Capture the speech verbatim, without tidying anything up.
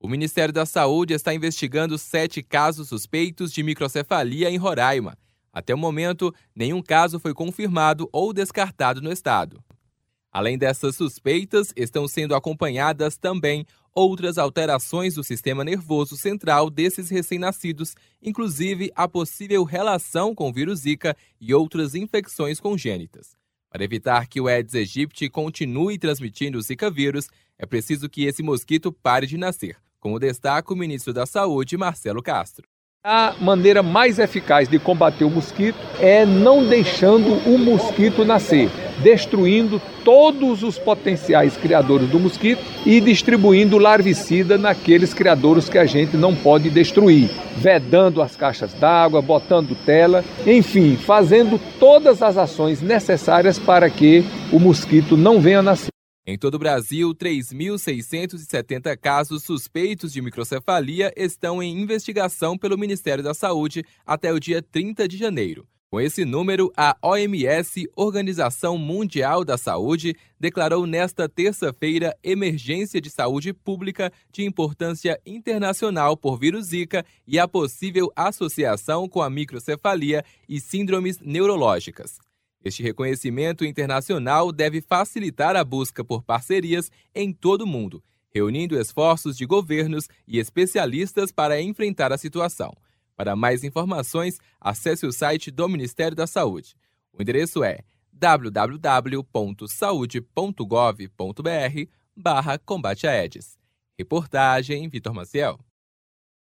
O Ministério da Saúde está investigando sete casos suspeitos de microcefalia em Roraima. Até o momento, nenhum caso foi confirmado ou descartado no estado. Além dessas suspeitas, estão sendo acompanhadas também outras alterações do sistema nervoso central desses recém-nascidos, inclusive a possível relação com o vírus Zika e outras infecções congênitas. Para evitar que o Aedes aegypti continue transmitindo o Zika vírus, é preciso que esse mosquito pare de nascer, como destaca o ministro da Saúde, Marcelo Castro. A maneira mais eficaz de combater o mosquito é não deixando o mosquito nascer, destruindo todos os potenciais criadores do mosquito e distribuindo larvicida naqueles criadores que a gente não pode destruir, vedando as caixas d'água, botando tela, enfim, fazendo todas as ações necessárias para que o mosquito não venha nascer. Em todo o Brasil, três mil seiscentos e setenta casos suspeitos de microcefalia estão em investigação pelo Ministério da Saúde até o dia trinta de janeiro. Com esse número, a O M S, Organização Mundial da Saúde, declarou nesta terça-feira emergência de saúde pública de importância internacional por vírus Zika e a possível associação com a microcefalia e síndromes neurológicas. Este reconhecimento internacional deve facilitar a busca por parcerias em todo o mundo, reunindo esforços de governos e especialistas para enfrentar a situação. Para mais informações, acesse o site do Ministério da Saúde. O endereço é w w w ponto saude ponto gov ponto br barra combate a Aedes. Reportagem Vitor Maciel.